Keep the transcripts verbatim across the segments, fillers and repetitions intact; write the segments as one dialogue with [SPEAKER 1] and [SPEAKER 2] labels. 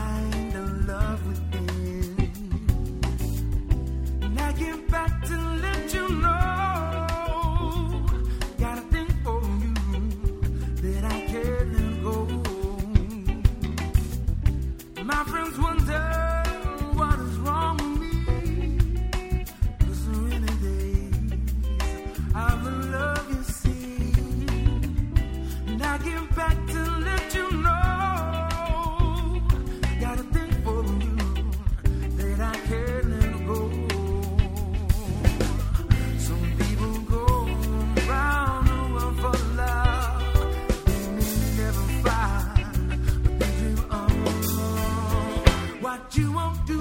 [SPEAKER 1] find a love within. And I get back to let you know, got a thing for you that I can't let go. My friends wonder what is wrong with me, 'cause there are many days of the love you see. And I get back to let you know, got a thing for you that I can't let go. Some people go round the world for love, they may never find, but they dream of what you won't do.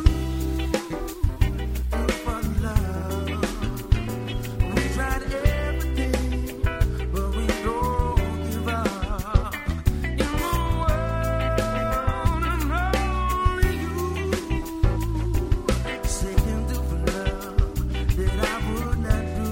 [SPEAKER 1] Do for love. We tried everything, but we don't give up. In the world, and only you say can do for love that I would not do.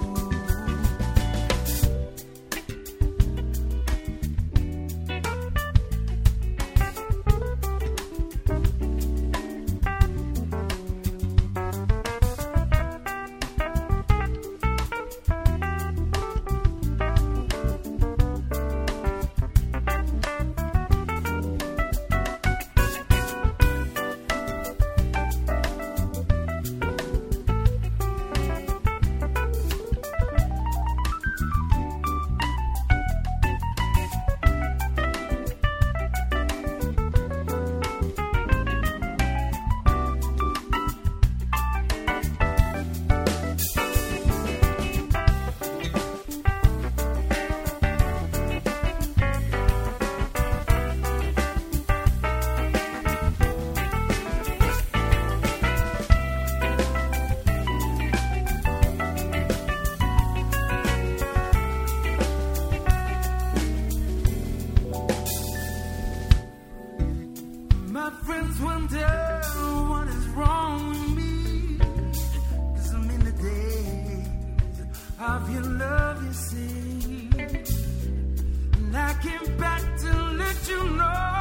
[SPEAKER 1] My friends wonder what is wrong with me, 'cause I'm in the days of your love, you see. And I came back to let you know,